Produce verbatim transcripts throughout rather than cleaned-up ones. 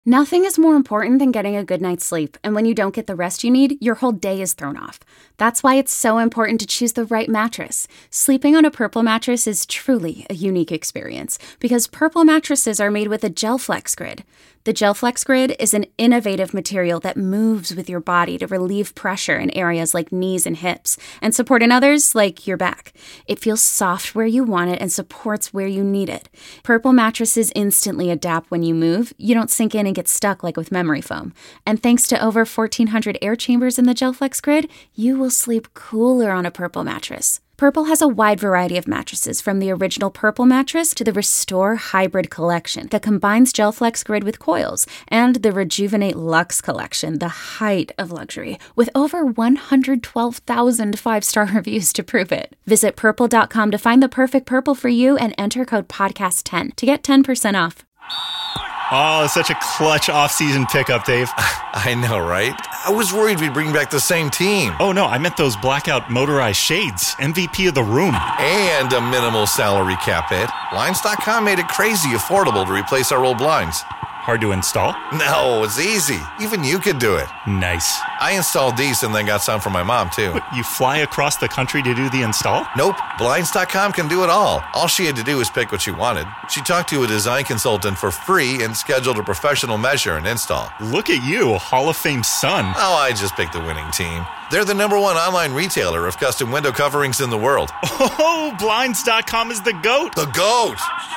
Nothing is more important than getting a good night's sleep, and when you don't get the rest you need, your whole day is thrown off. That's why it's so important to choose the right mattress. Sleeping on a Purple mattress is truly a unique experience, because Purple mattresses are made with a GelFlex Grid. The GelFlex Grid is an innovative material that moves with your body to relieve pressure in areas like knees and hips, and support in others like your back. It feels soft where you want it and supports where you need it. Purple mattresses instantly adapt when you move. You don't sink in and get stuck like with memory foam. And thanks to over fourteen hundred air chambers in the GelFlex Grid, you will sleep cooler on a Purple mattress. Purple has a wide variety of mattresses, from the original Purple mattress to the Restore Hybrid collection that combines GelFlex Grid with coils, and the Rejuvenate Luxe collection, the height of luxury, with over one hundred twelve thousand five-star reviews to prove it. Visit purple dot com to find the perfect Purple for you and enter code podcast ten to get ten percent off. Oh, it's such a clutch off-season pickup, Dave. I know, right? I was worried we'd bring back the same team. Oh, no, I meant those blackout motorized shades. M V P of the room. And a minimal salary cap hit. Blinds dot com made it crazy affordable to replace our old blinds. Hard to install? No, it's easy. Even you could do it. Nice. I installed these and then got some for my mom, too. What, you fly across the country to do the install? Nope. Blinds dot com can do it all. All she had to do was pick what she wanted. She talked to a design consultant for free and scheduled a professional measure and install. Look at you, Hall of Fame son. Oh, I just picked the winning team. They're the number one online retailer of custom window coverings in the world. Oh, Blinds dot com is the GOAT. The GOAT!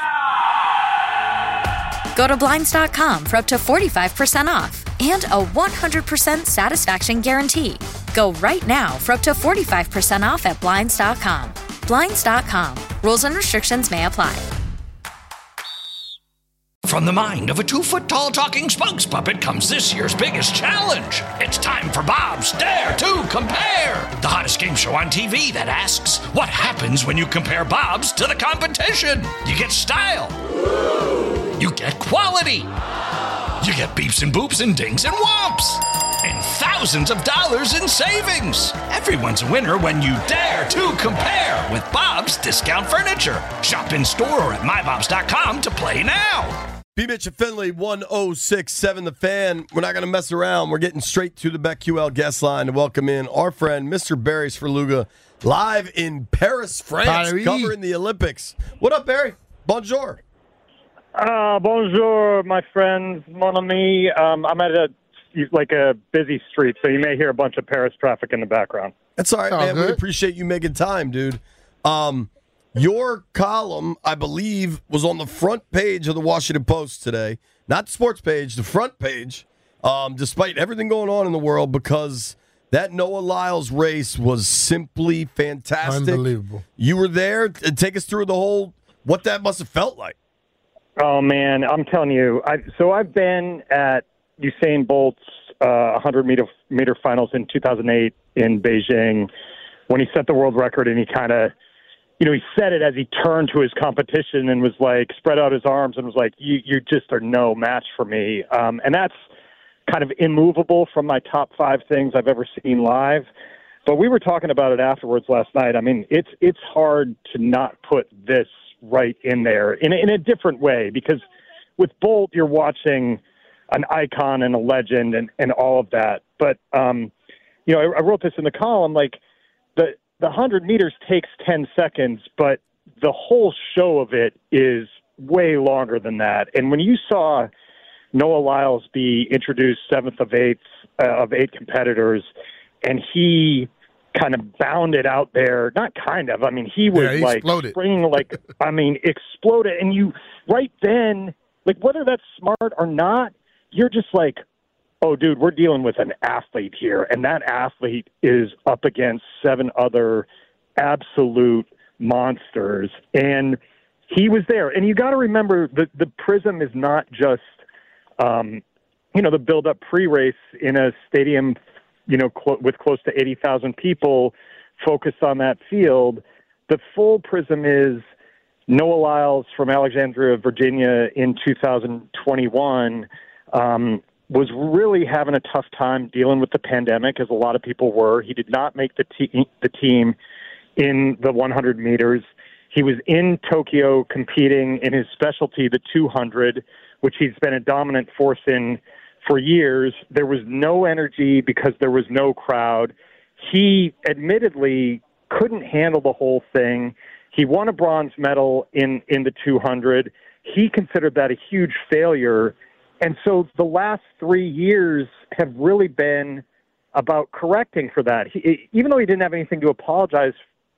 Go to Blinds dot com for up to forty-five percent off and a one hundred percent satisfaction guarantee. Go right now for up to forty-five percent off at Blinds dot com. Blinds dot com. Rules and restrictions may apply. From the mind of a two-foot-tall talking spokes puppet comes this year's biggest challenge. It's time for Bob's Dare to Compare, the hottest game show on T V that asks, what happens when you compare Bob's to the competition? You get style. You get quality. You get beeps and boops and dings and whomps. And thousands of dollars in savings. Everyone's a winner when you dare to compare with Bob's Discount Furniture. Shop in store or at my bobs dot com to play now. B. Mitch and Finley, one oh six point seven The Fan. We're not going to mess around. We're getting straight to the BetQL guest line to welcome in our friend, Mister Barry Svrluga, live in Paris, France, Paris. covering the Olympics. What up, Barry? Bonjour. Uh, bonjour, my friends, mon ami. Um, I'm at a like a busy street, so you may hear a bunch of Paris traffic in the background. That's all right, Oh, man. We good. appreciate you making time, dude. Um, your column, I believe, was on the front page of the Washington Post today. Not the sports page, the front page, um, despite everything going on in the world, because that Noah Lyles race was simply fantastic. Unbelievable. You were there. Take us through the whole, what that must have felt like. Oh man, I'm telling you. I, so I've been at Usain Bolt's uh, one hundred meter meter finals in two thousand eight in Beijing when he set the world record, and he kind of, you know, he said it as he turned to his competition and was like, spread out his arms and was like, you you just are no match for me. Um, and that's kind of immovable from my top five things I've ever seen live. But we were talking about it afterwards last night. I mean, it's it's hard to not put this right in there in a, in a different way, because with Bolt, you're watching an icon and a legend and, and all of that. But, um, you know, I, I wrote this in the column, like the, the one hundred meters takes ten seconds, but the whole show of it is way longer than that. And when you saw Noah Lyles be introduced seventh of eight, uh, of eight competitors, and he kind of bounded out there, not kind of, I mean, he was Yeah, he like exploded. springing, like, I mean, exploded. And you, right then, like, whether that's smart or not, you're just like, oh, dude, we're dealing with an athlete here. And that athlete is up against seven other absolute monsters. And he was there. And you got to remember that the prism is not just, um, you know, the build-up pre-race in a stadium, you know, clo- with close to eighty thousand people focused on that field. The full prism is Noah Lyles from Alexandria, Virginia in two thousand twenty-one um, was really having a tough time dealing with the pandemic, as a lot of people were. He did not make the, te- the team in the one hundred meters. He was in Tokyo competing in his specialty, the two hundred, which he's been a dominant force in for years. There was no energy because there was no crowd. He admittedly couldn't handle the whole thing. He won a bronze medal in, in the two hundred. He considered that a huge failure. And so the last three years have really been about correcting for that. He, even though he didn't have anything to apologize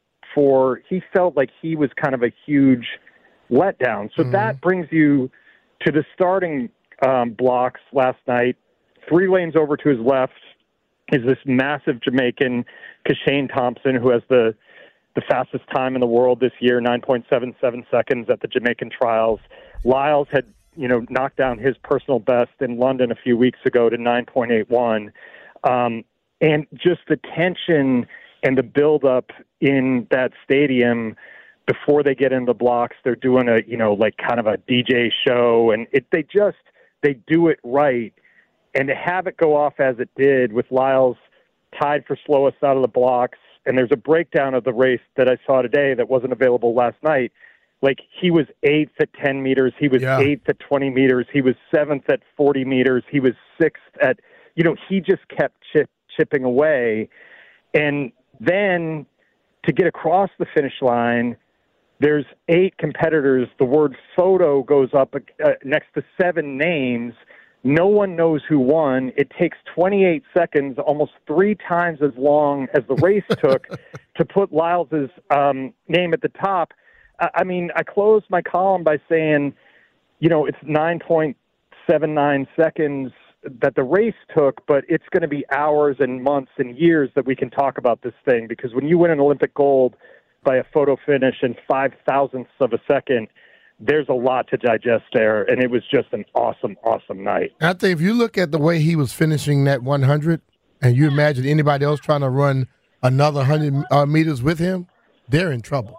for, he felt like he was kind of a huge letdown. So mm-hmm. that brings you to the starting um, blocks last night. Three lanes over to his left is this massive Jamaican, Kashane Thompson, who has the the fastest time in the world this year, nine point seven seven seconds at the Jamaican trials. Lyles had, you know, knocked down his personal best in London a few weeks ago to nine point eight one. Um, and just the tension and the buildup in that stadium before they get in the blocks, they're doing a, you know, like kind of a D J show, and it, they just, they do it right. And to have it go off as it did with Lyles tied for slowest out of the blocks, and there's a breakdown of the race that I saw today that wasn't available last night. Like, he was eighth at ten meters. He was yeah. eighth at twenty meters. He was seventh at forty meters. He was sixth at, you know, he just kept chip, chipping away. And then to get across the finish line, there's eight competitors. The word photo goes up uh, next to seven names. No one knows who won. It takes twenty-eight seconds, almost three times as long as the race took, to put Lyles's um, name at the top. I, I mean, I closed my column by saying, you know, it's nine point seven nine seconds that the race took, but it's going to be hours and months and years that we can talk about this thing, because when you win an Olympic gold by a photo finish in five thousandths of a second, there's a lot to digest there, and it was just an awesome, awesome night. I think if you look at the way he was finishing that one hundred, and you imagine anybody else trying to run another one hundred uh, meters with him, they're in trouble.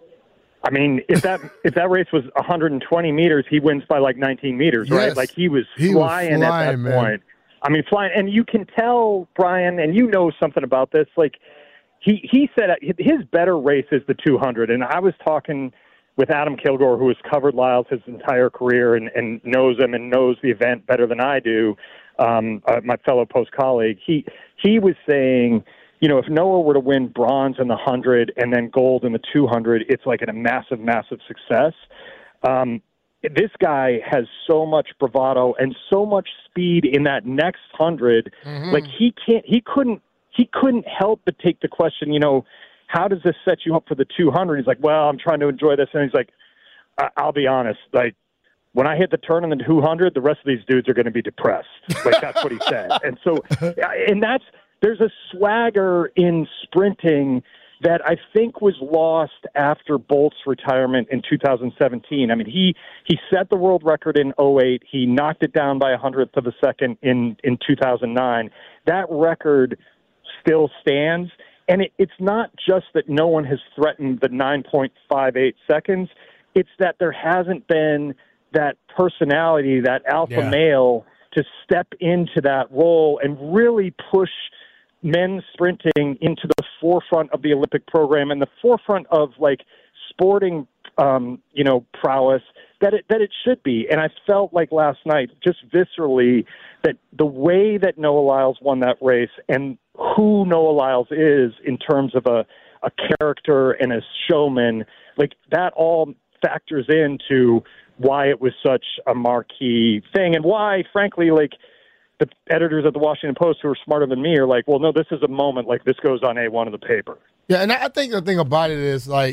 I mean, if that if that race was one hundred twenty meters, he wins by like nineteen meters, yes. right? Like he was he flying, was flying at that man. point. I mean, flying, and you can tell, Brian, and you know something about this. Like he he said, his better race is the two hundred, and I was talking with Adam Kilgore, who has covered Lyles his entire career and, and knows him and knows the event better than I do, um, uh, my fellow Post colleague. He he was saying, you know, if Noah were to win bronze in the one hundred and then gold in the two hundred, it's like a massive, massive success. Um, this guy has so much bravado and so much speed in that next hundred. Mm-hmm. Like he can't, he couldn't, he couldn't help but take the question, you know, how does this set you up for the two hundred? He's like, well, I'm trying to enjoy this. And he's like, I- I'll be honest, like, when I hit the turn in the two hundred, the rest of these dudes are going to be depressed. Like, that's what he said. And so, and that's, there's a swagger in sprinting that I think was lost after Bolt's retirement in two thousand seventeen. I mean, he, he set the world record in oh eight. He knocked it down by a hundredth of a second in, in two thousand nine. That record still stands. And it, it's not just that no one has threatened the nine point five eight seconds. It's that there hasn't been that personality, that alpha yeah. male to step into that role and really push men's sprinting into the forefront of the Olympic program and the forefront of like sporting, um, you know, prowess that it, that it should be. And I felt like last night, just viscerally, that the way that Noah Lyles won that race and who Noah Lyles is in terms of a, a character and a showman, like that all factors into why it was such a marquee thing and why, frankly, like the editors at the Washington Post who are smarter than me are like, well, no, this is a moment, like this goes on A one of the paper. Yeah, and I think the thing about it is like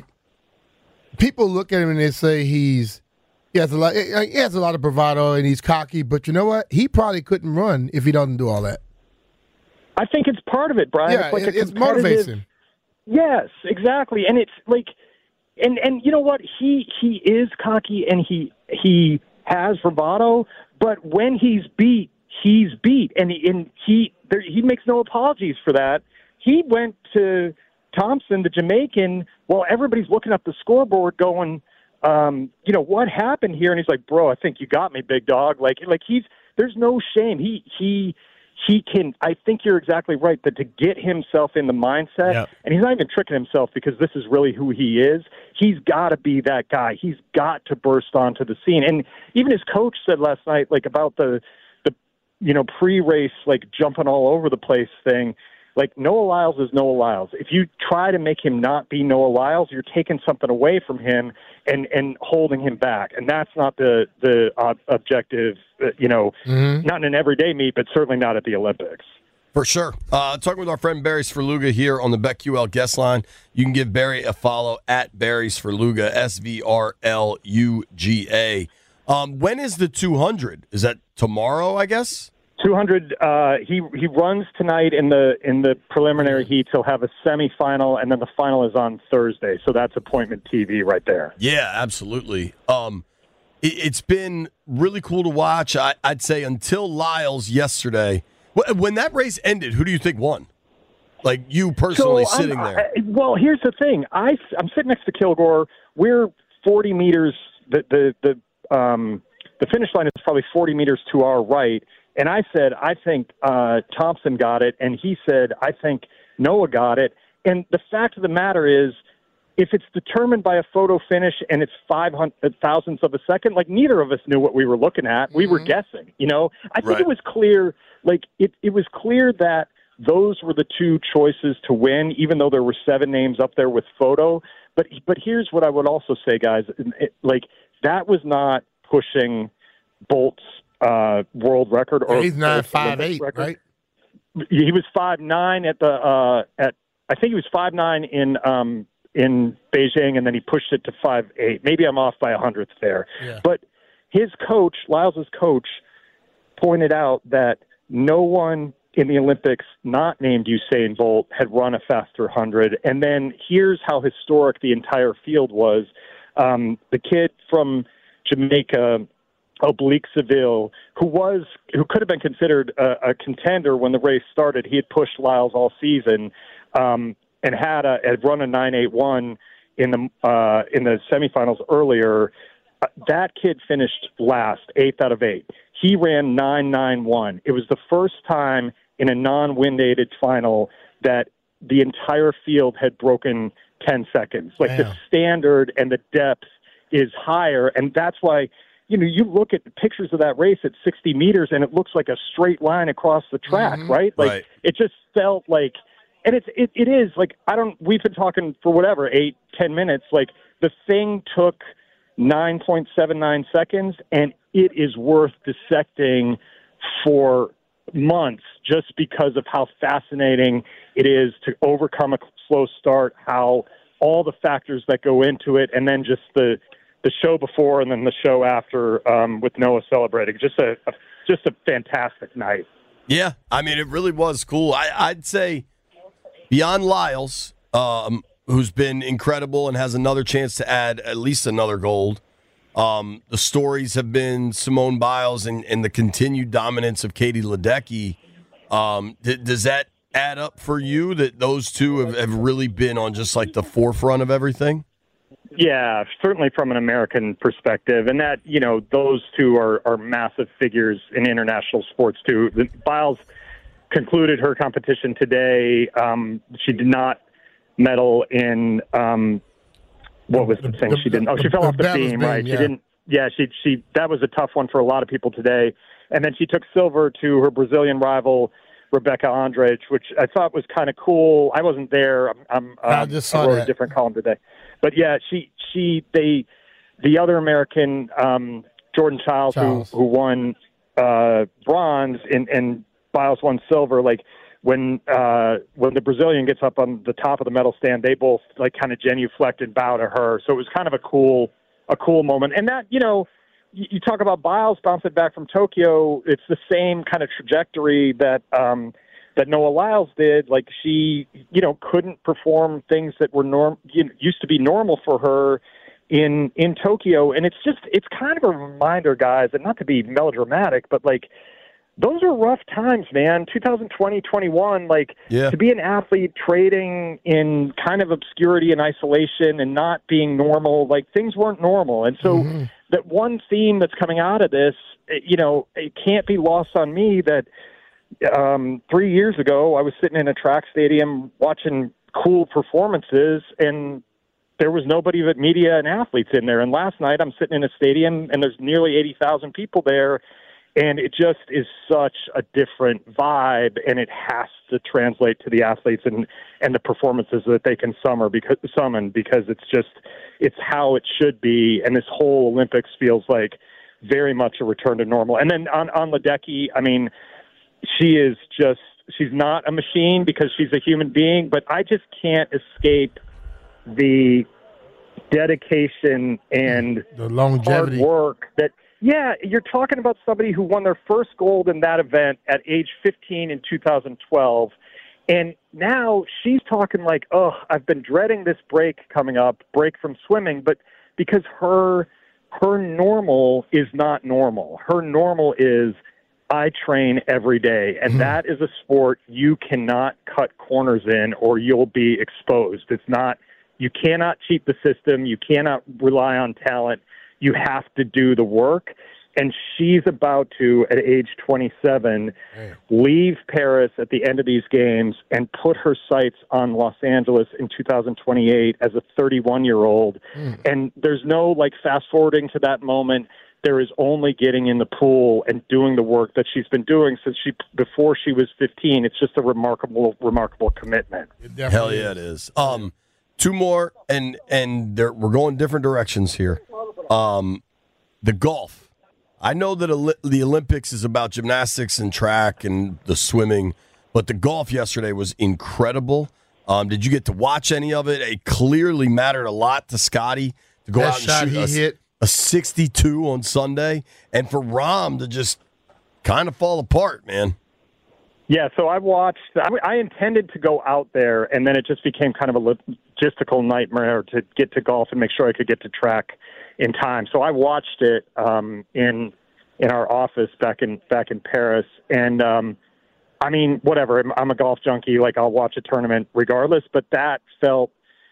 people look at him and they say he's he has a lot he has a lot of bravado and he's cocky, but you know what? He probably couldn't run if he doesn't do all that. I think it's part of it, Brian. Yeah, it's like it, a it's motivates him. Yes, exactly. And it's like, and and you know what? He he is cocky and he he has bravado, but when he's beat, he's beat, and he and he there, he makes no apologies for that. He went to Thompson, the Jamaican, while everybody's looking up the scoreboard, going, um, you know, what happened here? And he's like, bro, I think you got me, big dog. Like like he's there's no shame. He he. he can, I think you're exactly right, that to get himself in the mindset, Yep. and he's not even tricking himself because this is really who he is, he's got to be that guy. He's got to burst onto the scene. And even his coach said last night, like, about the, the you know, pre-race, like, jumping all over the place thing. Like, Noah Lyles is Noah Lyles. If you try to make him not be Noah Lyles, you're taking something away from him and, and holding him back. And that's not the, the uh, objective, uh, you know, mm-hmm. not in an everyday meet, but certainly not at the Olympics. For sure. Uh, talking with our friend Barry Svrluga here on the BetQL guest line. You can give Barry a follow at Barry Svrluga, S V R L U G A. Um, when is the two hundred? Is that tomorrow, I guess? two hundred. Uh, he he runs tonight in the in the preliminary heats. He'll have a semifinal, and then the final is on Thursday. So that's appointment T V right there. Yeah, absolutely. Um, it, it's been really cool to watch. I, I'd say until Lyles yesterday. When that race ended, who do you think won? Like you personally so sitting I'm, there. I, well, here's the thing. I I'm sitting next to Kilgore. We're forty meters. The the the um the finish line is probably forty meters to our right. And I said, I think uh, Thompson got it. And he said, I think Noah got it. And the fact of the matter is, if it's determined by a photo finish and it's five hundred thousandths of a second, like neither of us knew what we were looking at. We mm-hmm. were guessing, you know. I think right. it was clear, like it, it was clear that those were the two choices to win, even though there were seven names up there with photo. But but here's what I would also say, guys. It, like, that was not pushing Bolt's uh, world record. Or he's nine five eight, right? He was five nine at the uh, at I think he was five nine in um, in Beijing, and then he pushed it to five eight. Maybe I'm off by a hundredth there, yeah. But his coach, Lyles' coach, pointed out that no one in the Olympics not named Usain Bolt had run a faster hundred. And then here's how historic the entire field was. Um, the kid from Jamaica, Oblique Seville, who was who could have been considered a, a contender when the race started. He had pushed Lyles all season, um, and had a had run a nine eight one in the uh, in the semifinals earlier. Uh, that kid finished last, eighth out of eight. He ran nine nine one. It was the first time in a non-wind-aided final that the entire field had broken ten seconds. Like, Damn. the standard and the depth is higher, and that's why, you know, you look at the pictures of that race at sixty meters, and it looks like a straight line across the track, mm-hmm. right? Like, right. It just felt like, and it's it, it is like, I don't. We've been talking for whatever eight, ten minutes. Like, the thing took nine point seven nine seconds, and it is worth dissecting for months just because of how fascinating it is to overcome a slow start, how all the factors that go into it, and then just the the show before and then the show after, um, with Noah celebrating. Just a, a just a fantastic night. Yeah, I mean, it really was cool. I, I'd say beyond Lyles, um, who's been incredible and has another chance to add at least another gold, um, the stories have been Simone Biles and, and the continued dominance of Katie Ledecky. Um, th- does that add up for you that those two have, have really been on just like the forefront of everything? Yeah, certainly from an American perspective. And that, you know, those two are, are massive figures in international sports too. Biles concluded her competition today. Um, she did not medal in, um, what was the thing the, she didn't? Oh, she the, fell the off the beam, beam, right? yeah. She didn't. Yeah, she she that was a tough one for a lot of people today. And then she took silver to her Brazilian rival Rebecca Andrade, which I thought was kind of cool. I wasn't there. I'm, I'm um, I just saw I wrote that. a different column today, but yeah, she she they the other American um, Jordan Childs, Charles. who who won uh, bronze and and Biles won silver. Like, when uh, when the Brazilian gets up on the top of the medal stand, they both like kind of genuflect and bow to her. So it was kind of a cool a cool moment. And that, you know, you, you talk about Biles bouncing back from Tokyo. It's the same kind of trajectory that um, that Noah Lyles did. Like, she, you know, couldn't perform things that were norm you know, used to be normal for her in in Tokyo. And it's just it's kind of a reminder, guys, and not to be melodramatic, but like, those are rough times, man. twenty twenty, twenty-one, like, yeah. to be an athlete trading in kind of obscurity and isolation and not being normal, like, things weren't normal. And so mm-hmm. that one theme that's coming out of this, you know, it can't be lost on me that um, three years ago, I was sitting in a track stadium watching cool performances, and there was nobody but media and athletes in there. And last night, I'm sitting in a stadium, and there's nearly eighty thousand people there, and it just is such a different vibe, and it has to translate to the athletes and, and the performances that they can summon because, summon because it's just it's how it should be. And this whole Olympics feels like very much a return to normal. And then on, on Ledecky, I mean, she is just she's not a machine because she's a human being, but I just can't escape the dedication and the longevity hard work that. Yeah, you're talking about somebody who won their first gold in that event at age fifteen in two thousand twelve. And now she's talking like, oh, I've been dreading this break coming up, break from swimming, but because her her normal is not normal. Her normal is I train every day, and mm-hmm. that is a sport you cannot cut corners in or you'll be exposed. It's not, you cannot cheat the system. You cannot rely on talent. You have to do the work, and she's about to, at age twenty-seven, Damn. leave Paris at the end of these games and put her sights on Los Angeles in two thousand twenty-eight as a thirty-one-year-old. Mm. And there's no, like, fast-forwarding to that moment. There is only getting in the pool and doing the work that she's been doing since she before she was fifteen. It's just a remarkable, remarkable commitment. Hell yeah, it is. Um, two more, and and we're going different directions here. Um, the golf. I know that Oli- the Olympics is about gymnastics and track and the swimming, but the golf yesterday was incredible. Um, did you get to watch any of it? It clearly mattered a lot to Scotty to go that out and shot shoot he a, hit. a sixty-two on Sunday, and for Rahm to just kind of fall apart, man. Yeah, so I watched. I, I intended to go out there, and then it just became kind of a logistical nightmare to get to golf and make sure I could get to track in time. So I watched it um, in in our office back in back in Paris, and um, I mean, whatever. I'm, I'm a golf junkie. Like, I'll watch a tournament regardless. But that felt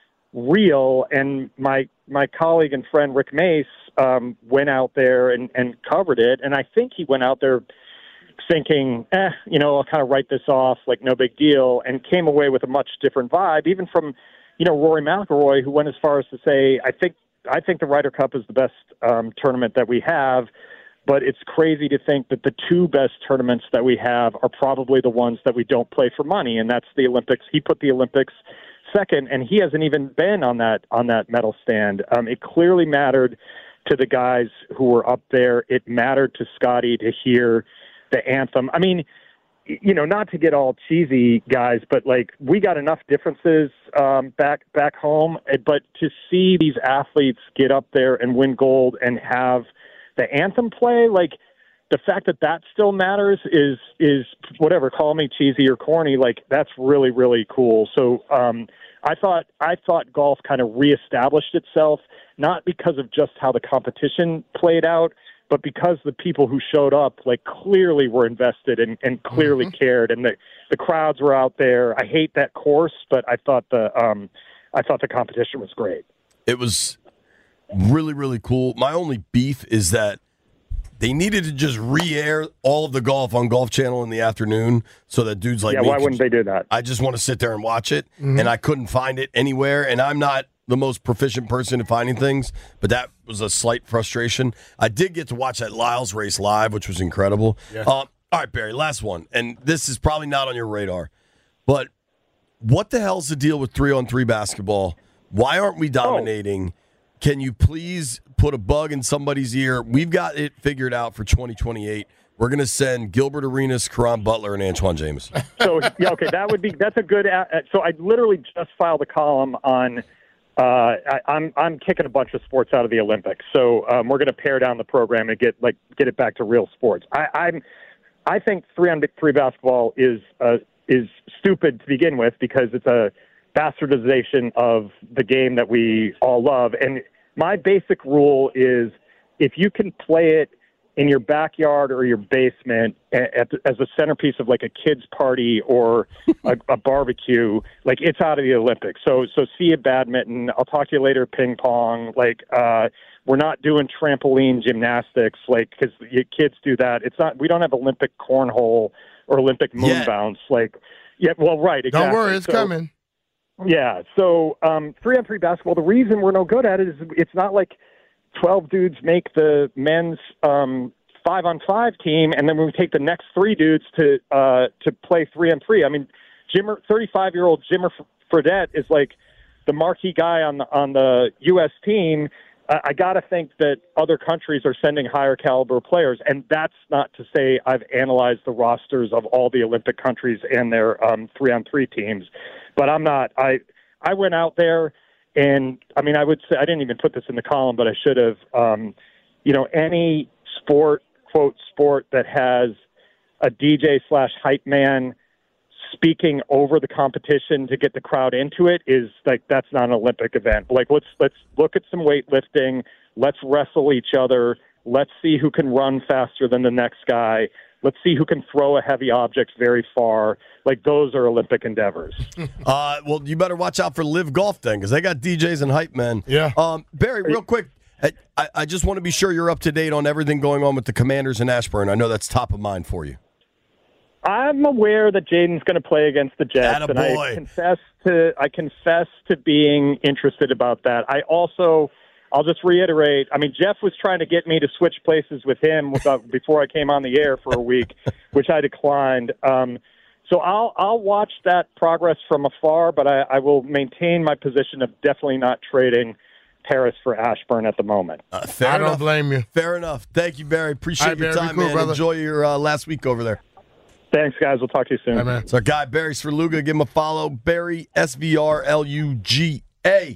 real, and my my colleague and friend Rick Mace um, went out there and, and covered it, and I think he went out there thinking, eh, you know, I'll kind of write this off, like no big deal, and came away with a much different vibe, even from, you know, Rory McIlroy, who went as far as to say, I think I think the Ryder Cup is the best um, tournament that we have, but it's crazy to think that the two best tournaments that we have are probably the ones that we don't play for money, and that's the Olympics. He put the Olympics second, and he hasn't even been on that on that medal stand. Um, it clearly mattered to the guys who were up there. It mattered to Scotty to hear the anthem. I mean, you know, not to get all cheesy, guys, but like, we got enough differences um, back back home. But to see these athletes get up there and win gold and have the anthem play, like, the fact that that still matters is is whatever. Call me cheesy or corny. Like, that's really really cool. So um, I thought I thought golf kind of reestablished itself, not because of just how the competition played out, but because the people who showed up, like, clearly were invested and, and clearly mm-hmm. cared, and the, the crowds were out there. I hate that course, but I thought the um, I thought the competition was great. It was really, really cool. My only beef is that they needed to just re-air all of the golf on Golf Channel in the afternoon so that dudes like yeah, me why wouldn't could, they do that? I just want to sit there and watch it, mm-hmm. and I couldn't find it anywhere, and I'm not the most proficient person at finding things, but that was a slight frustration. I did get to watch that Lyles race live, which was incredible. Yeah. Um, all right, Barry, last one, and this is probably not on your radar, but what the hell's the deal with three-on-three basketball? Why aren't we dominating? Oh. Can you please put a bug in somebody's ear? We've got it figured out for twenty twenty-eight. We're going to send Gilbert Arenas, Caron Butler, and Antoine James. So, yeah, okay, that would be, that's a good, uh, so I literally just filed a column on, uh, I, I'm I'm kicking a bunch of sports out of the Olympics. So um, we're going to pare down the program and get like get it back to real sports. I, I'm, I think three-on-three basketball is uh, is stupid to begin with because it's a bastardization of the game that we all love. And my basic rule is if you can play it in your backyard or your basement at, as a centerpiece of like a kid's party or a, a barbecue, like, it's out of the Olympics. So, so see you badminton. I'll talk to you later. Ping pong. Like, uh, we're not doing trampoline gymnastics, like, cause kids do that. It's not, we don't have Olympic cornhole or Olympic moon Yeah. bounce. Like, yeah, well, right. Exactly. Don't worry, it's So- coming. Yeah. So um, three on three basketball. The reason we're no good at it is it's not like twelve dudes make the men's um, five on five team, and then we take the next three dudes to uh, to play three on three. I mean, Jimmer, thirty-five year old Jimmer Fredette is like the marquee guy on the on the U S team. I, I got to think that other countries are sending higher caliber players, and that's not to say I've analyzed the rosters of all the Olympic countries and their um, three on three teams. But I'm not. I I went out there, and I mean, I would say I didn't even put this in the column, but I should have. Um, you know, any sport, quote, sport that has a D J slash hype man speaking over the competition to get the crowd into it is like that's not an Olympic event. Like let's let's look at some weightlifting. Let's wrestle each other. Let's see who can run faster than the next guy. Let's see who can throw a heavy object very far. Like, those are Olympic endeavors. Uh, well, you better watch out for Live Golf then, because they got D Js and hype men. Yeah. Um, Barry, real quick, I, I just want to be sure you're up to date on everything going on with the Commanders in Ashburn. I know that's top of mind for you. I'm aware that Jaden's going to play against the Jets, and I confess to I confess to being interested about that. I also, I'll just reiterate. I mean, Jeff was trying to get me to switch places with him without, before I came on the air for a week, which I declined. Um, so I'll I'll watch that progress from afar, but I, I will maintain my position of definitely not trading Paris for Ashburn at the moment. Uh, fair I enough. don't blame you. Fair enough. Thank you, Barry. Appreciate All right, your Barry, time, be cool, man. brother. Enjoy your uh, last week over there. Thanks, guys. We'll talk to you soon. Hey, man. It's our guy, Barry Svrluga. Give him a follow. Barry, S V R L U G A.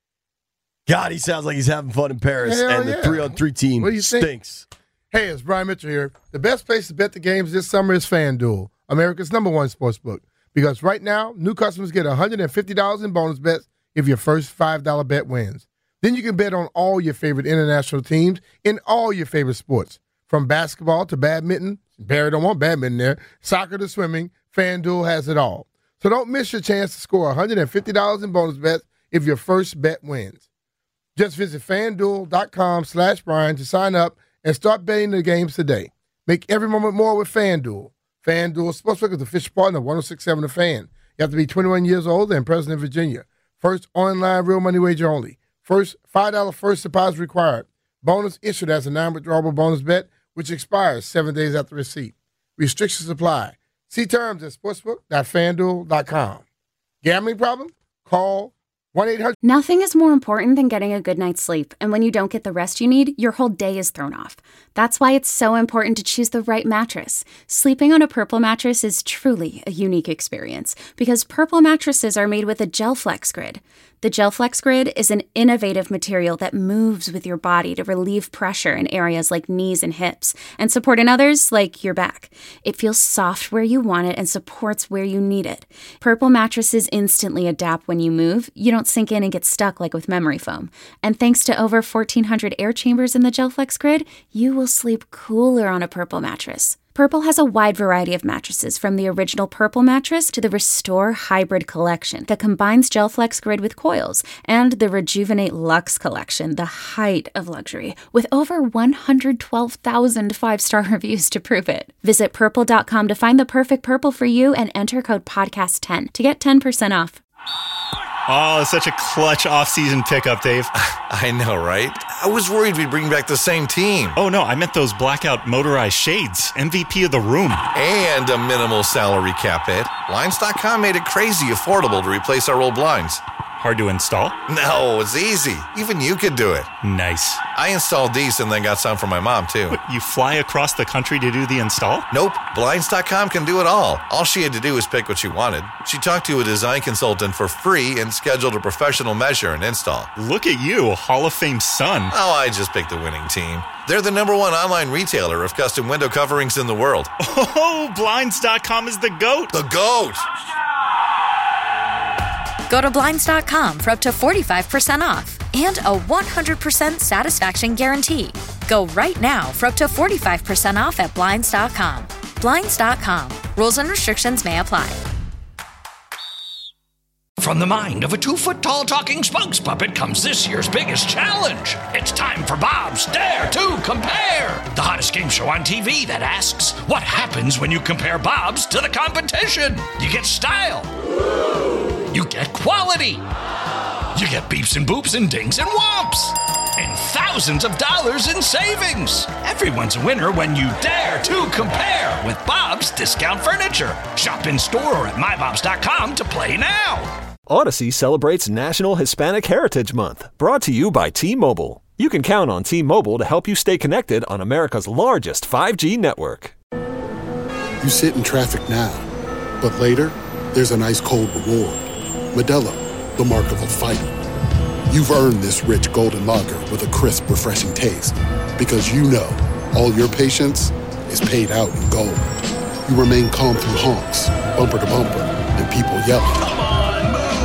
God, he sounds like he's having fun in Paris. Hell and yeah. the three-on-three team What do you think? stinks. Hey, it's Brian Mitchell here. The best place to bet the games this summer is FanDuel, America's number one sports book. Because right now, new customers get one hundred fifty dollars in bonus bets if your first five dollar bet wins. Then you can bet on all your favorite international teams in all your favorite sports. From basketball to badminton, Barry don't want badminton there, soccer to swimming, FanDuel has it all. So don't miss your chance to score one hundred fifty dollars in bonus bets if your first bet wins. Just visit FanDuel.com slash Brian to sign up and start betting the games today. Make every moment more with FanDuel. FanDuel Sportsbook is the official partner of one oh six point seven The Fan. You have to be twenty-one years old and present in Virginia. First online real money wager only. First five dollar first deposit required. Bonus issued as a non-withdrawable bonus bet, which expires seven days after receipt. Restrictions apply. See terms at sportsbook dot fan duel dot com. Gambling problem? Call one eight hundred. Nothing is more important than getting a good night's sleep, and when you don't get the rest you need, your whole day is thrown off. That's why it's so important to choose the right mattress. Sleeping on a Purple mattress is truly a unique experience, because Purple mattresses are made with a GelFlex Grid. The GelFlex Grid is an innovative material that moves with your body to relieve pressure in areas like knees and hips, and support in others like your back. It feels soft where you want it and supports where you need it. Purple mattresses instantly adapt when you move. You don't sink in and get stuck like with memory foam. And thanks to over fourteen hundred air chambers in the GelFlex Grid, you will sleep cooler on a Purple mattress. Purple has a wide variety of mattresses, from the original Purple mattress to the Restore Hybrid collection that combines GelFlex Grid with coils, and the Rejuvenate Luxe collection, the height of luxury, with over one hundred twelve thousand five-star reviews to prove it. Visit purple dot com to find the perfect Purple for you and enter code podcast ten to get ten percent off. Oh, such a clutch off-season pickup, Dave. I know, right? I was worried we'd bring back the same team. Oh, no, I meant those blackout motorized shades. M V P of the room. And a minimal salary cap hit. Blinds dot com made it crazy affordable to replace our old blinds. Hard to install? No, it's easy. Even you could do it. Nice. I installed these and then got some for my mom, too. What, you fly across the country to do the install? Nope. Blinds dot com can do it all. All she had to do was pick what she wanted. She talked to a design consultant for free and scheduled a professional measure and install. Look at you, Hall of Fame son. Oh, I just picked the winning team. They're the number one online retailer of custom window coverings in the world. Oh, Blinds dot com is the GOAT. The GOAT! Go to Blinds dot com for up to forty-five percent off and a one hundred percent satisfaction guarantee. Go right now for up to forty-five percent off at Blinds dot com. Blinds dot com. Rules and restrictions may apply. From the mind of a two-foot-tall talking spokes puppet comes this year's biggest challenge. It's time for Bob's Dare to Compare, the hottest game show on T V that asks, what happens when you compare Bob's to the competition? You get style. You get quality. You get beeps and boops and dings and whomps. And thousands of dollars in savings. Everyone's a winner when you dare to compare with Bob's Discount Furniture. Shop in store or at my bobs dot com to play now. Odyssey celebrates National Hispanic Heritage Month, brought to you by T-Mobile. You can count on T-Mobile to help you stay connected on America's largest five G network. You sit in traffic now, but later, there's an ice-cold reward. Modelo, the mark of a fighter. You've earned this rich golden lager with a crisp, refreshing taste. Because you know, all your patience is paid out in gold. You remain calm through honks, bumper to bumper, and people yelling. Come on,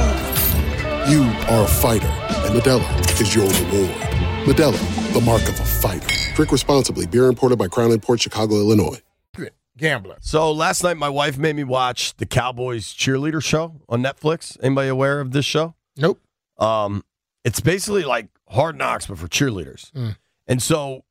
move! You are a fighter, and Modelo is your reward. Modelo, the mark of a fighter. Drink responsibly. Beer imported by Crown Imports, Chicago, Illinois. Gambler. So last night, my wife made me watch the Cowboys cheerleader show on Netflix. Anybody aware of this show? Nope. Um, it's basically like Hard Knocks, but for cheerleaders. Mm. And so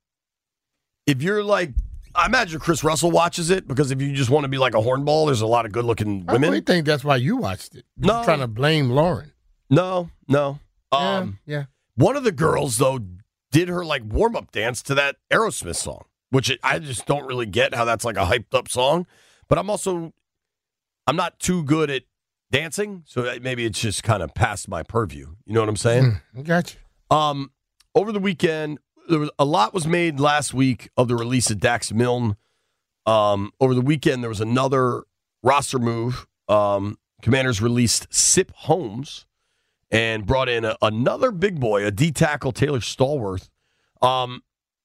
if you're like, I imagine Chris Russell watches it, because if you just want to be like a hornball, there's a lot of good-looking women. I really think that's why you watched it. You're No. trying to blame Lauren. No, no. Um, yeah, yeah. One of the girls, though, did her like warm-up dance to that Aerosmith song, which it, I just don't really get how that's like a hyped-up song. But I'm also, I'm not too good at dancing, so maybe it's just kind of past my purview. You know what I'm saying? Mm, I got you. Um, over the weekend, there was a lot was made last week of the release of Dax Milne. Um, over the weekend, there was another roster move. Um, Commanders released Sip Holmes and brought in a, another big boy, a D tackle, Taylor Stallworth. Um,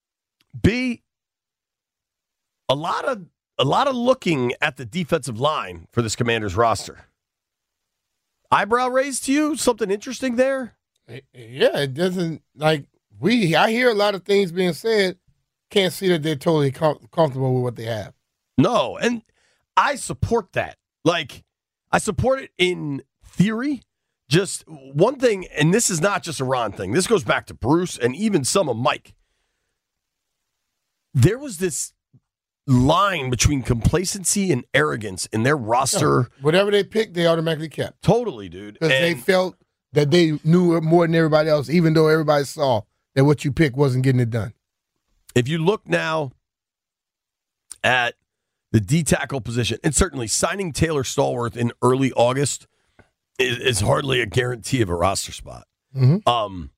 B, a lot of a lot of looking at the defensive line for this Commanders roster. Eyebrow raised to you? Something interesting there? Yeah, it doesn't, like, we, I hear a lot of things being said, can't see that they're totally com- comfortable with what they have. No, and I support that. Like, I support it in theory. Just one thing, and this is not just a Ron thing. This goes back to Bruce and even some of Mike. There was this line between complacency and arrogance in their roster. No, whatever they picked, they automatically kept. Totally, dude. Because they felt that they knew more than everybody else, even though everybody saw that what you picked wasn't getting it done. If you look now at the D tackle position, and certainly signing Taylor Stallworth in early August is, is hardly a guarantee of a roster spot. Mm-hmm. Um,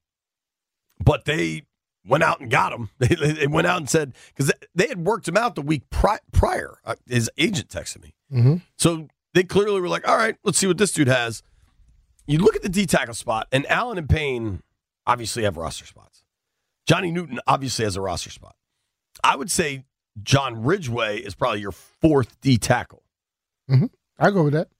but they went out and got him. They, they went out and said, because they had worked him out the week pri- prior. Uh, his agent texted me. Mm-hmm. So they clearly were like, all right, let's see what this dude has. You look at the D tackle spot, and Allen and Payne obviously have roster spots. Johnny Newton obviously has a roster spot. I would say John Ridgeway is probably your fourth D tackle. Mm-hmm. I go with that.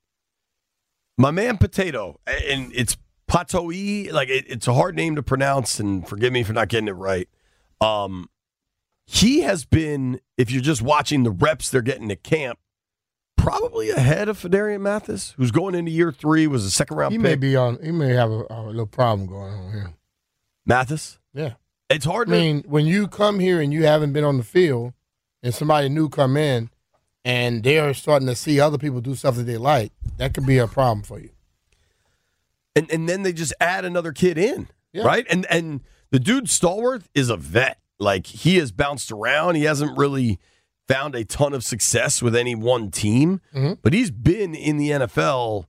My man Potato, and it's Patoe, like it, it's a hard name to pronounce, and forgive me for not getting it right. Um, he has been, if you're just watching the reps they're getting at camp, probably ahead of Fedarian Mathis, who's going into year three, was a second round he pick. May be on. He may have a, a little problem going on here. Mathis? Yeah. It's hard I to. mean, when you come here and you haven't been on the field, and somebody new come in, and they are starting to see other people do stuff that they like, that could be a problem for you. And and then they just add another kid in, Yeah. right? And and the dude Stallworth is a vet. Like, he has bounced around. He hasn't really found a ton of success with any one team, Mm-hmm. but he's been in the N F L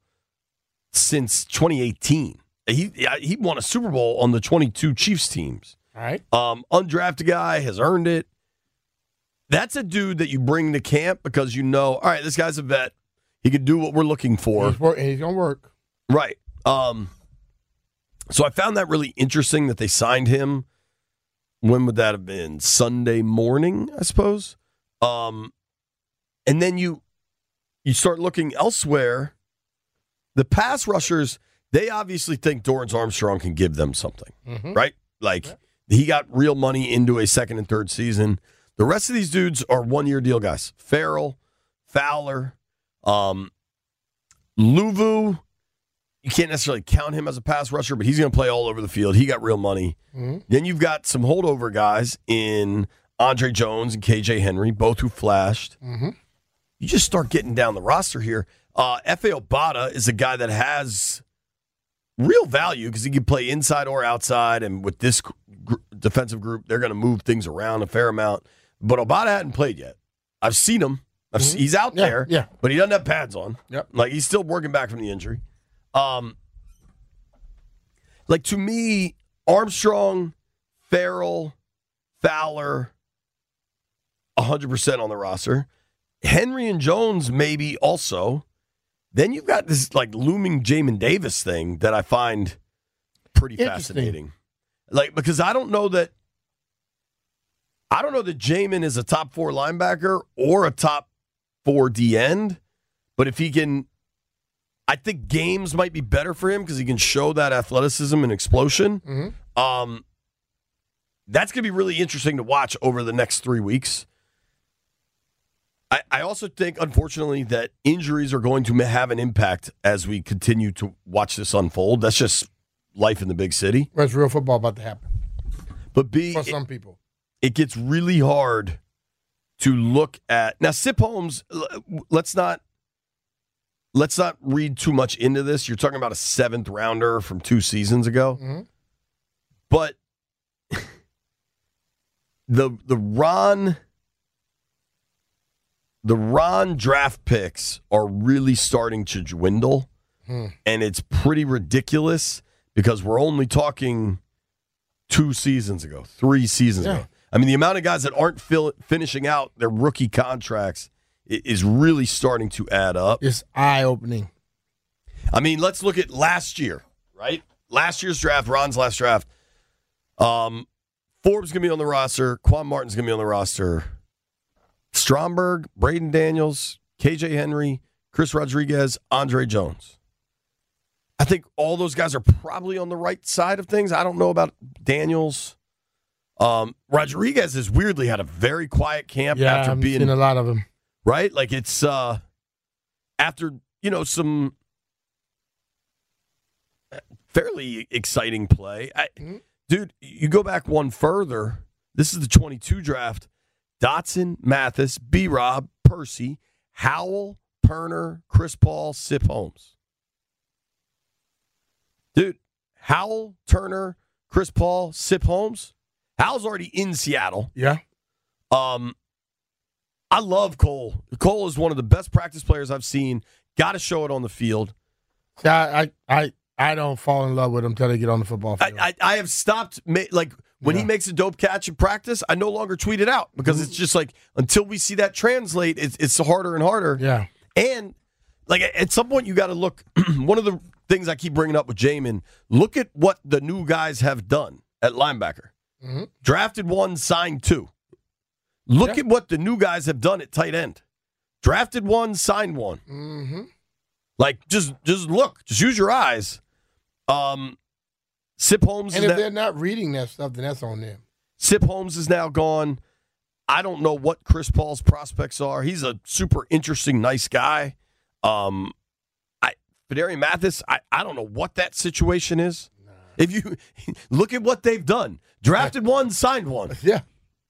since twenty eighteen. He he won a Super Bowl on the twenty-two Chiefs teams. All right. Um, undrafted guy, has earned it. That's a dude that you bring to camp because you know, all right, this guy's a vet. He can do what we're looking for. He's, work, he's gonna work. Right. Um, so I found that really interesting that they signed him. When would that have been? Sunday morning, I suppose. Um, and then you you start looking elsewhere. The pass rushers, they obviously think Dorrance Armstrong can give them something, Mm-hmm. right? Like, yeah. He got real money into a second and third season. The rest of these dudes are one-year deal guys. Farrell, Fowler, um, Luvu, you can't necessarily count him as a pass rusher, but he's going to play all over the field. He got real money. Mm-hmm. Then you've got some holdover guys in Andre Jones and K J Henry, both who flashed. Mm-hmm. You just start getting down the roster here. Uh, F A Obata is a guy that has real value because he can play inside or outside, and with this gr- defensive group, they're going to move things around a fair amount. But Obata hadn't played yet. I've seen him. I've mm-hmm. He's out yeah, there, yeah. but he doesn't have pads on. Yep. Like, he's still working back from the injury. Um, like, to me, Armstrong, Farrell, Fowler, one hundred percent on the roster. Henry and Jones maybe also. Then you've got this like looming Jamin Davis thing that I find pretty fascinating. Like, because I don't know that I don't know that Jamin is a top four linebacker or a top four D end, but if he can, I think games might be better for him because he can show that athleticism and explosion. Mm-hmm. Um, that's going to be really interesting to watch over the next three weeks. I, I also think, unfortunately, that injuries are going to have an impact as we continue to watch this unfold. That's just life in the big city. Where's real football about to happen? But B, for some it, people, it gets really hard to look at now. Sip Holmes, let's not let's not read too much into this. You're talking about a seventh rounder from two seasons ago, mm-hmm. but the the Ron. The Ron draft picks are really starting to dwindle, hmm. and it's pretty ridiculous because we're only talking two seasons ago, three seasons yeah. ago. I mean, the amount of guys that aren't fill, finishing out their rookie contracts is really starting to add up. It's eye-opening. I mean, let's look at last year, right? Last year's draft, Ron's last draft. Um, Forbes going to be on the roster. Quan Martin's going to be on the roster. Stromberg, Braden Daniels, K J Henry, Chris Rodriguez, Andre Jones. I think all those guys are probably on the right side of things. I don't know about Daniels. Um, Rodriguez has weirdly had a very quiet camp yeah, after I've being seen a lot of them. Right? Like it's uh, after, you know, some fairly exciting play. I, mm-hmm. Dude, you go back one further. This is the twenty-two draft. Dotson, Mathis, B-Rob, Percy, Howell, Turner, Chris Paul, Sip Holmes. Dude, Howell, Turner, Chris Paul, Sip Holmes. Howell's already in Seattle. Yeah. Um, I love Cole. Cole is one of the best practice players I've seen. Got to show it on the field. See, I, I, I, I don't fall in love with him until they get on the football field. I, I, I have stopped, like, when yeah. he makes a dope catch in practice, I no longer tweet it out because mm-hmm. it's just like, until we see that translate, it's, it's harder and harder. Yeah. And, like, at some point, you got to look. One of the things I keep bringing up with Jamin, look at what the new guys have done at linebacker. Mm-hmm. Drafted one, signed two. Look yeah. at what the new guys have done at tight end. Drafted one, signed one. Mm-hmm. Like, just just look. Just use your eyes. Um, Sip Holmes and is if now, they're not reading that stuff, then that's on them. Sip Holmes is now gone. I don't know what Chris Paul's prospects are. He's a super interesting, nice guy. Um, I Fedarian Mathis, I, I don't know what that situation is. Nah. If you look at what they've done, drafted one, signed one. Yeah.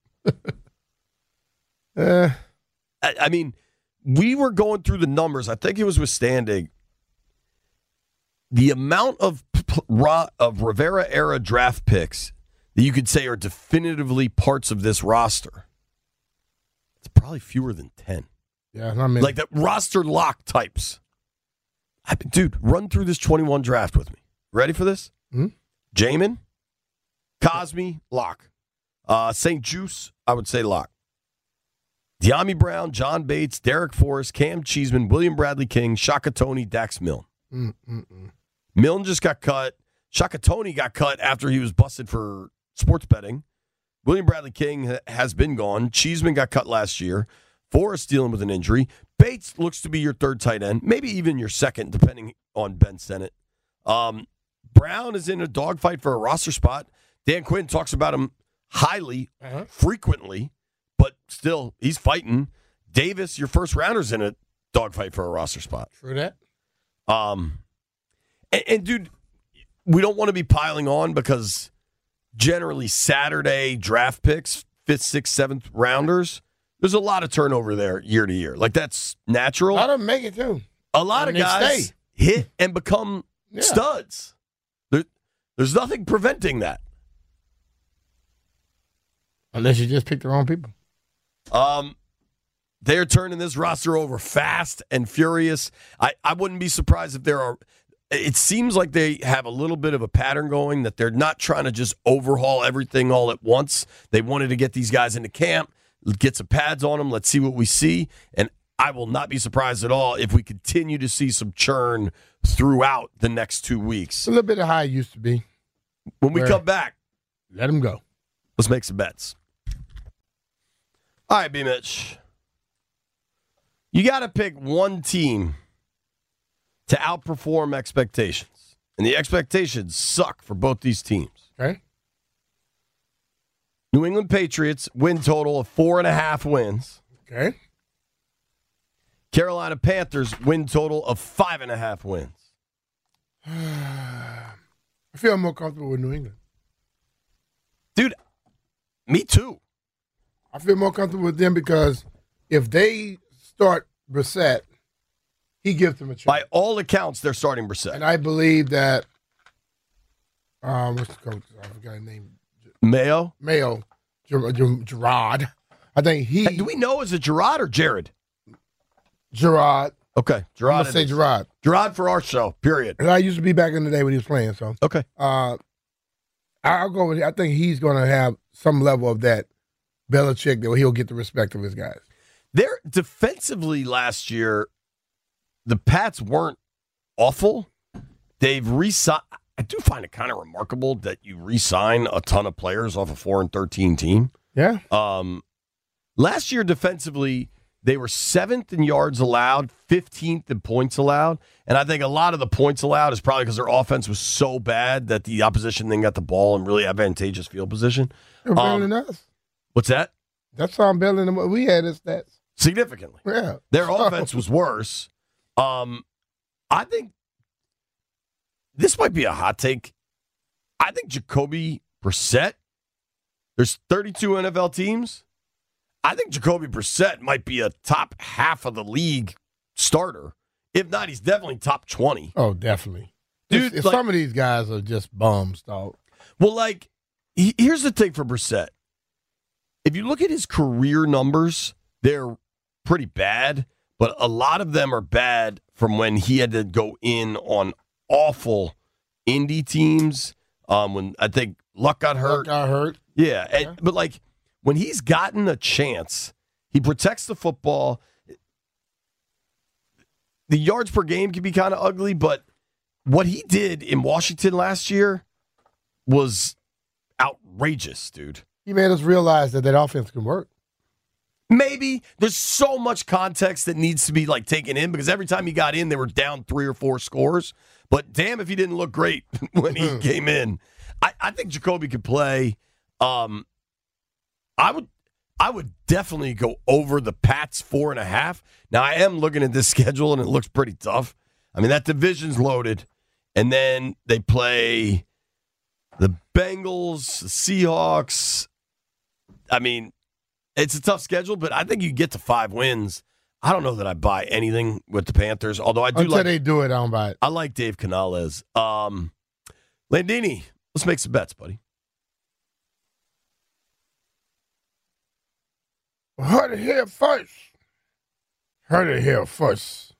uh. I, I mean, we were going through the numbers. I think it was with Standing. The amount of of Rivera era draft picks that you could say are definitively parts of this roster, it's probably fewer than ten. Yeah, not many. Like the roster lock types. I, dude, run through this twenty-one draft with me. Ready for this? Mm-hmm. Jamin, Cosme, lock. Uh, Saint Juice, I would say lock. De'Ami Brown, John Bates, Derek Forrest, Cam Cheeseman, William Bradley King, Shaka Toney, Dax Milne. Mm-mm-mm. Milne just got cut. Shaka Toney got cut after he was busted for sports betting. William Bradley King has been gone. Cheeseman got cut last year. Forrest dealing with an injury. Bates looks to be your third tight end, maybe even your second, depending on Ben Sennett. Um, Brown is in a dogfight for a roster spot. Dan Quinn talks about him highly, uh-huh. frequently, but still, he's fighting. Davis, your first rounder's in a dogfight for a roster spot. True that. Um, And, and dude, we don't want to be piling on because generally Saturday draft picks, fifth, sixth, seventh rounders, there's a lot of turnover there year to year. Like, that's natural. A lot of them make it, too. A lot and of guys stay. hit and become yeah. studs. There, there's nothing preventing that. Unless you just pick the wrong people. Um, they're turning this roster over fast and furious. I, I wouldn't be surprised if there are – it seems like they have a little bit of a pattern going that they're not trying to just overhaul everything all at once. They wanted to get these guys into camp, get some pads on them, let's see what we see. And I will not be surprised at all if we continue to see some churn throughout the next two weeks. It's a little bit of how it used to be. When we come back, let them go. Let's make some bets. All right, B-Mitch. You got to pick one team to outperform expectations. And the expectations suck for both these teams. Okay. New England Patriots, win total of four and a half wins. Okay. Carolina Panthers, win total of five and a half wins. I feel more comfortable with New England. Dude, me too. I feel more comfortable with them because if they start Brissett, he gives them a chance. By all accounts, they're starting Brissett. And I believe that, um, what's the coach? I forgot his name. Mayo? Mayo. Ger- Ger- Gerard. I think he. Hey, do we know, is it Gerard or Jared? Gerard. Okay, Gerard. I'm going to say Gerard. Gerard for our show, period. And I used to be back in the day when he was playing, so. Okay. Uh, I'll go with I think he's going to have some level of that Belichick that he'll get the respect of his guys. They're defensively last year, the Pats weren't awful. They've re-signed. I do find it kind of remarkable that you re-sign a ton of players off a four and thirteen team. Yeah. Um, last year defensively, they were seventh in yards allowed, fifteenth in points allowed, and I think a lot of the points allowed is probably because their offense was so bad that the opposition then got the ball in really advantageous field position. They're better Um, than us. What's that? That's how I'm better than what we had as stats. Significantly. Yeah. Their offense was worse. Um, I think this might be a hot take. I think Jacoby Brissett, there's thirty-two N F L teams. I think Jacoby Brissett might be a top half of the league starter. If not, he's definitely top twenty. Oh, definitely. Dude, It's- it's like- some of these guys are just bums, dog. Well, like, he, here's the thing for Brissett. If you look at his career numbers, they're pretty bad, but a lot of them are bad from when he had to go in on awful indie teams. Um, when I think Luck got hurt. Luck got hurt. Yeah, and, but like when he's gotten a chance, he protects the football. The yards per game can be kind of ugly, but what he did in Washington last year was outrageous, dude. He made us realize that that offense can work. Maybe there's so much context that needs to be like taken in because every time he got in, they were down three or four scores. But damn, if he didn't look great when he came in, I, I think Jacoby could play. Um, I would, I would definitely go over the Pats four and a half. Now I am looking at this schedule and it looks pretty tough. I mean that division's loaded, and then they play the Bengals, the Seahawks. I mean. It's a tough schedule, but I think you get to five wins. I don't know that I buy anything with the Panthers, although I do Until like. they do it, I don't buy it. I like Dave Canales. Um, Landini, let's make some bets, buddy. Heard it here first. Heard it here first.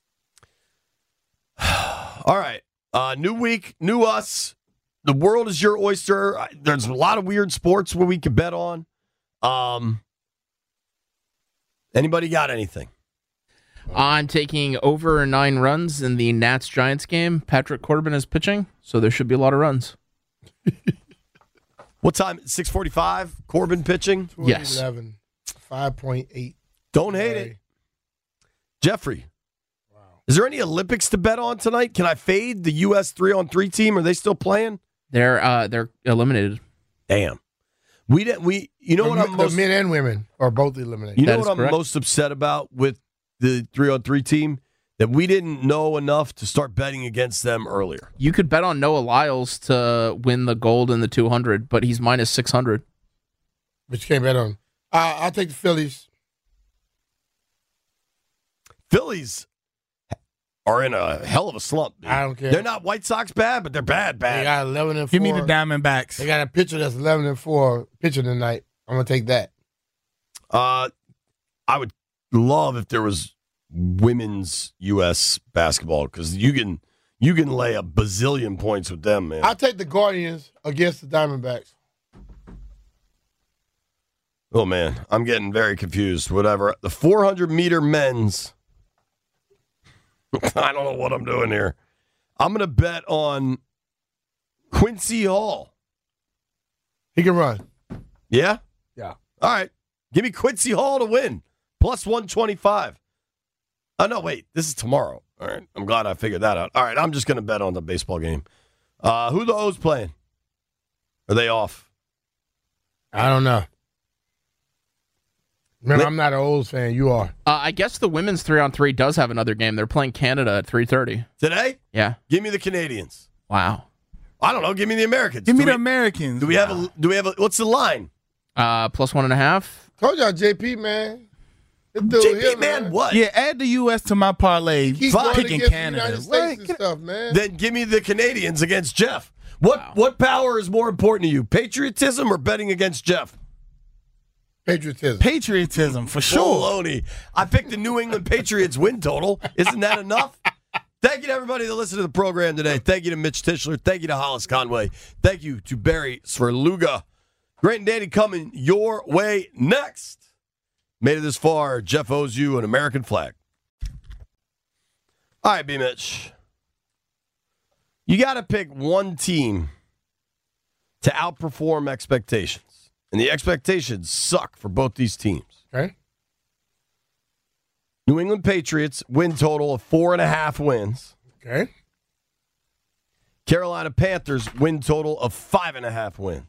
All right. Uh, new week, new us. The world is your oyster. There's a lot of weird sports where we can bet on. Um, anybody got anything? I'm taking over nine runs in the Nats-Giants game. Patrick Corbin is pitching, so there should be a lot of runs. What time? six forty-five, Corbin pitching? Yes. eleven, five point eight. Don't hate it. Jeffrey, wow. Is there any Olympics to bet on tonight? Can I fade the U S three-on-three team? Are they still playing? They're uh, they're eliminated. Damn. We didn't. We. You know the, what I'm the most. men and women are both eliminated. You know That what is I'm correct. most upset about with the three-on-three team? that we didn't know enough to start betting against them earlier. You could bet on Noah Lyles to win the gold in the two hundred, but he's minus six hundred. But you can't bet on. Uh, I'll take the Phillies. Phillies are in a hell of a slump. Dude. I don't care. They're not White Sox bad, but they're bad, bad. They got eleven and four. Give me the Diamondbacks. They got a pitcher that's eleven and four pitcher tonight. I'm gonna take that. Uh, I would love if there was women's U S basketball because you can you can lay a bazillion points with them, man. I'll take the Guardians against the Diamondbacks. Oh man, I'm getting very confused. Whatever. The four hundred meter men's. I don't know what I'm doing here. I'm going to bet on Quincy Hall. He can run. Yeah? Yeah. All right. Give me Quincy Hall to win. Plus one twenty-five. Oh, no, wait. This is tomorrow. All right. I'm glad I figured that out. All right. I'm just going to bet on the baseball game. Uh, who the O's playing? Are they off? I don't know. Man, I'm not an O's fan. You are. Uh, I guess the women's three on three does have another game. They're playing Canada at three thirty. Today? Yeah. Give me the Canadians. Wow. I don't know. Give me the Americans. Give me do the we, Americans. Do we have a? Do we have a? What's the line? Uh, plus one and a half. Told y'all, J P, man. Dude J P, here, man, what? Yeah, add the U S to my parlay. Keep Fine. going Picking against Canada. the United States and stuff, man. Then give me the Canadians against Jeff. What Wow. What power is more important to you, patriotism or betting against Jeff? Patriotism. Patriotism, for sure. Baloney. I picked the New England Patriots win total. Isn't that enough? Thank you to everybody that listened to the program today. Thank you to Mitch Tischler. Thank you to Hollis Conway. Thank you to Barry Sverluga. Great and Danny coming your way next. Made it this far. Jeff owes you an American flag. All right, B-Mitch. You got to pick one team to outperform expectations. And the expectations suck for both these teams. Okay. New England Patriots win total of four and a half wins. Okay. Carolina Panthers win total of five and a half wins.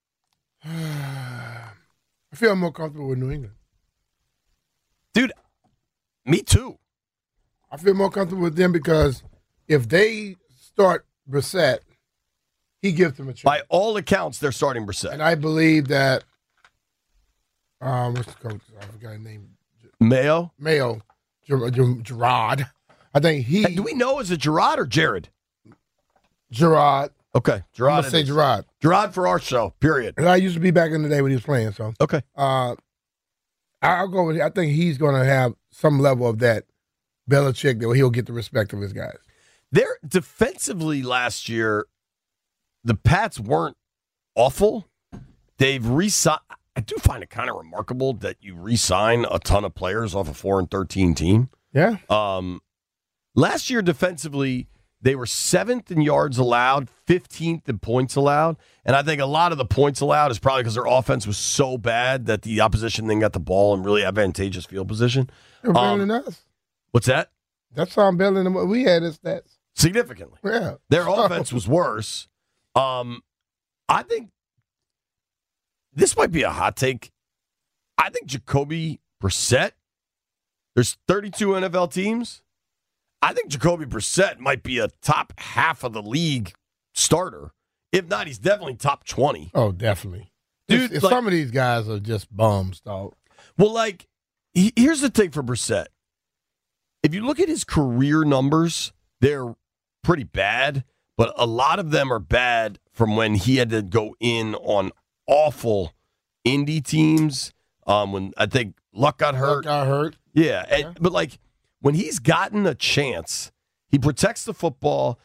I feel more comfortable with New England. Dude, me too. I feel more comfortable with them because if they start Brissett, he gives them a chance. By all accounts, they're starting Brissett. And I believe that, um, what's the coach? I forgot his name. Mayo? Mayo. Ger- Ger- Gerard. I think he. Hey, do we know is it Gerard or Jared? Gerard. Okay, Gerard. I'm going to say Gerard. Gerard for our show, period. And I used to be back in the day when he was playing, so. Okay. Uh, I'll go with I think he's going to have some level of that Belichick that he'll get the respect of his guys. They're defensively last year, the Pats weren't awful. They've re-signed. I do find it kind of remarkable that you re-sign a ton of players off a four and thirteen team. Yeah. Um, last year defensively, they were seventh in yards allowed, fifteenth in points allowed, and I think a lot of the points allowed is probably because their offense was so bad that the opposition then got the ball in really advantageous field position. They're better Um, than us. What's that? That's how I'm better than what we had as stats. Significantly. Yeah. Their offense was worse. Um, I think this might be a hot take. I think Jacoby Brissett, there's thirty-two N F L teams. I think Jacoby Brissett might be a top half of the league starter. If not, he's definitely top twenty. Oh, definitely. Dude, It's- it's like- some of these guys are just bums, dog. Well, like, he, here's the thing for Brissett. If you look at his career numbers, they're pretty bad, but a lot of them are bad from when he had to go in on awful indie teams. Um, when I think Luck got hurt. Luck got hurt. Yeah, and, but like when he's gotten a chance, he protects the football.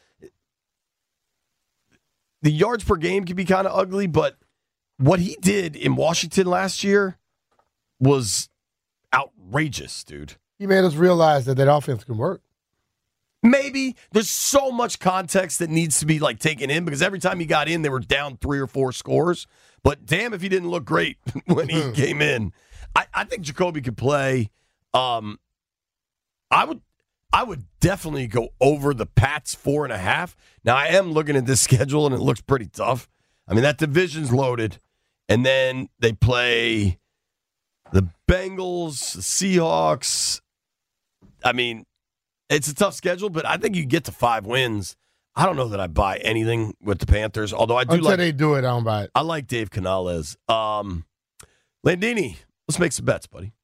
The yards per game can be kind of ugly, but what he did in Washington last year was outrageous, dude. He made us realize that that offense can work. Maybe there's so much context that needs to be like taken in because every time he got in, they were down three or four scores. But damn, if he didn't look great when he came in, I, I think Jacoby could play. Um, I would, I would definitely go over the Pats four and a half. Now I am looking at this schedule and it looks pretty tough. I mean that division's loaded, and then they play the Bengals, the Seahawks. I mean. It's a tough schedule, but I think you get to five wins. I don't know that I buy anything with the Panthers, although I do Until like. they do it, I don't buy it. I like Dave Canales. Um, Landini, let's make some bets, buddy.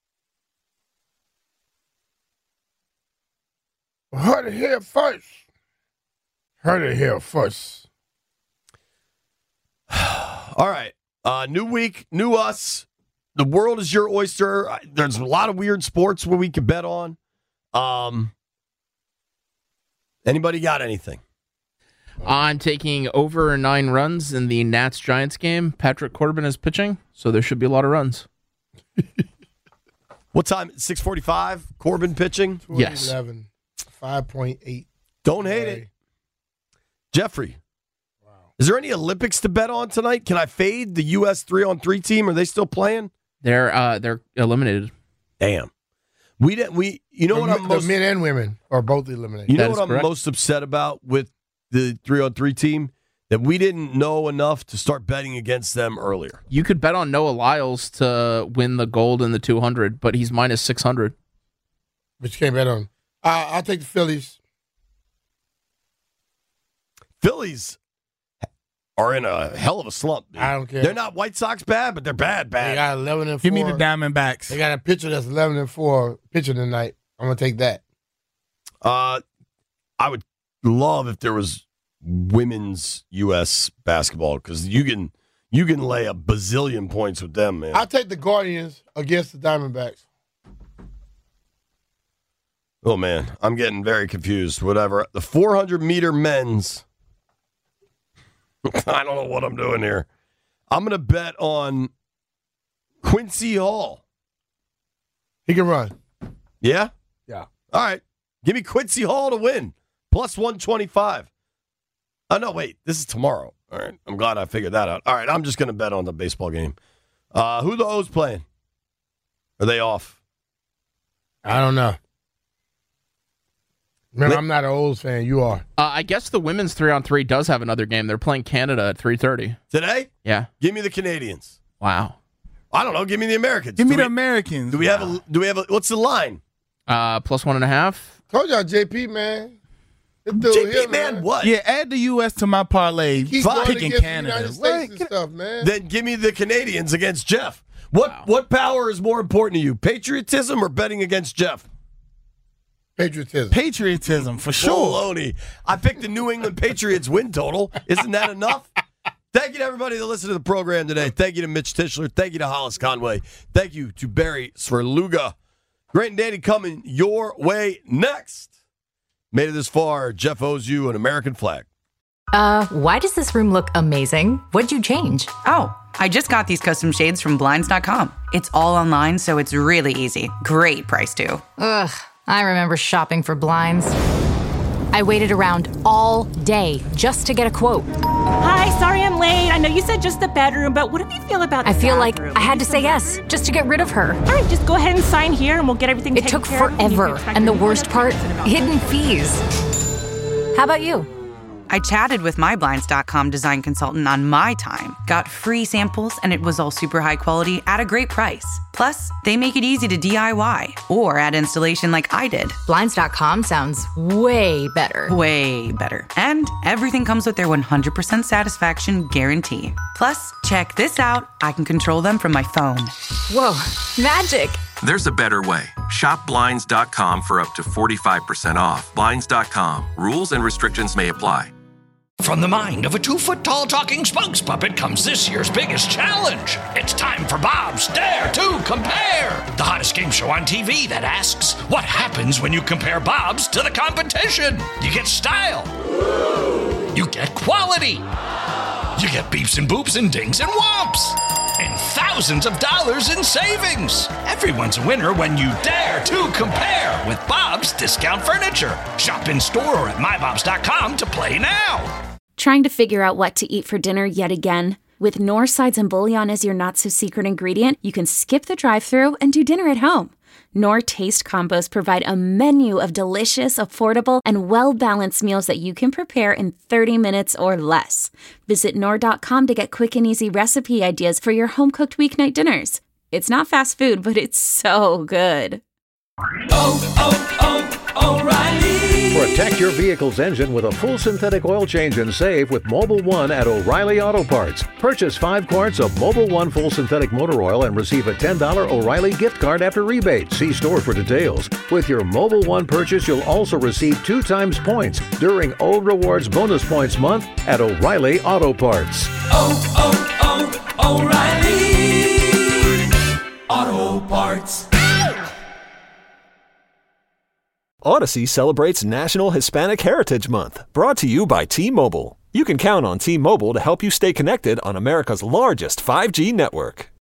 Heard it here first. Heard it here first. All right. Uh, new week, new us. The world is your oyster. There's a lot of weird sports where we can bet on. Um, anybody got anything? I'm taking over nine runs in the Nats-Giants game. Patrick Corbin is pitching, so there should be a lot of runs. What time? six forty-five, Corbin pitching? Yes. eleven, five point eight. Don't hate it. Jeffrey, wow. Is there any Olympics to bet on tonight? Can I fade the U S three on three team? Are they still playing? They're uh, they're eliminated. Damn. We didn't. We. You know the, what I'm most. The men and women are both eliminated. You know That what is I'm correct. most upset about with the three on three team? That we didn't know enough to start betting against them earlier. You could bet on Noah Lyles to win the gold in the two hundred, but he's minus six hundred. But you can't bet on. Uh, I'll take the Phillies. Phillies are in a hell of a slump. Dude. I don't care. They're not White Sox bad, but they're bad, They bad. got eleven and four. Give me the Diamondbacks. They got a pitcher that's eleven and four pitcher tonight. I'm gonna take that. Uh, I would love if there was women's U S basketball because you can you can lay a bazillion points with them, man. I'll take the Guardians against the Diamondbacks. Oh man, I'm getting very confused. Whatever. The four hundred meter men's. I don't know what I'm doing here. I'm gonna bet on Quincy Hall. He can run. Yeah. Yeah. All right. Give me Quincy Hall to win. Plus one twenty-five. Oh, no, wait. This is tomorrow. All right. I'm glad I figured that out. All right. I'm just going to bet on the baseball game. Uh, who the O's playing? Are they off? I don't know. Man, Let- I'm not an O's fan. You are. Uh, I guess the women's three on three does have another game. They're playing Canada at three thirty. Today? Yeah. Give me the Canadians. Wow. I don't know. Give me the Americans. Give me do the we, Americans. Do we have a, do we have a, what's the line? Uh, plus one and a half. Told y'all, J P, man. This dude J P, here, man, what? Yeah, add the U S to my parlay. He's Fine. going Picking against Canada. the United Right. States and stuff, man. Then give me the Canadians against Jeff. What Wow. what power is more important to you, patriotism or betting against Jeff? Patriotism. Patriotism, for sure. Baloney. I picked the New England Patriots win total. Isn't that enough? Thank you to everybody that listened to the program today. Thank you to Mitch Tischler. Thank you to Hollis Conway. Thank you to Barry Sverluga. Great and Danny coming your way next. Made it this far. Jeff owes you an American flag. Uh, why does this room look amazing? What'd you change? Oh, I just got these custom shades from Blinds dot com. It's all online, so it's really easy. Great price, too. Ugh, I remember shopping for blinds. I waited around all day just to get a quote. Hi, sorry I'm late. I know you said just the bedroom, but what do you feel about the I feel like bathroom? I had to say yes just to get rid of her. All right, just go ahead and sign here and we'll get everything It taken took care of. You forever, can expect and the your worst part, notification about hidden it. fees. How about you? I chatted with my Blinds dot com design consultant on my time, got free samples, and it was all super high quality at a great price. Plus, they make it easy to D I Y or add installation like I did. Blinds dot com sounds way better. Way better. And everything comes with their one hundred percent satisfaction guarantee. Plus, check this out. I can control them from my phone. Whoa, magic. There's a better way. Shop Blinds dot com for up to forty-five percent off. Blinds dot com. Rules and restrictions may apply. From the mind of a two-foot-tall talking spokes puppet comes this year's biggest challenge. It's time for Bob's Dare to Compare, the hottest game show on T V that asks, what happens when you compare Bob's to the competition? You get style. You get quality. You get beeps and boops and dings and whomps. And thousands of dollars in savings. Everyone's a winner when you dare to compare with Bob's Discount Furniture. Shop in store or at my bobs dot com to play now. Trying to figure out what to eat for dinner yet again? With Knorr sides and bouillon as your not-so-secret ingredient, you can skip the drive-thru and do dinner at home. Knorr Taste Combos provide a menu of delicious, affordable, and well-balanced meals that you can prepare in thirty minutes or less. Visit Knorr dot com to get quick and easy recipe ideas for your home-cooked weeknight dinners. It's not fast food, but it's so good. Oh, oh, oh, O'Reilly. your vehicle's engine with a full synthetic oil change and save with Mobil one at O'Reilly Auto Parts. Purchase five quarts of Mobil one full synthetic motor oil and receive a ten dollars O'Reilly gift card after rebate. See store for details. With your Mobil one purchase, you'll also receive two times points during O Rewards Bonus Points Month at O'Reilly Auto Parts. Oh, oh, oh, O'Reilly Auto Parts. Odyssey celebrates National Hispanic Heritage Month, brought to you by T-Mobile. You can count on T-Mobile to help you stay connected on America's largest five G network.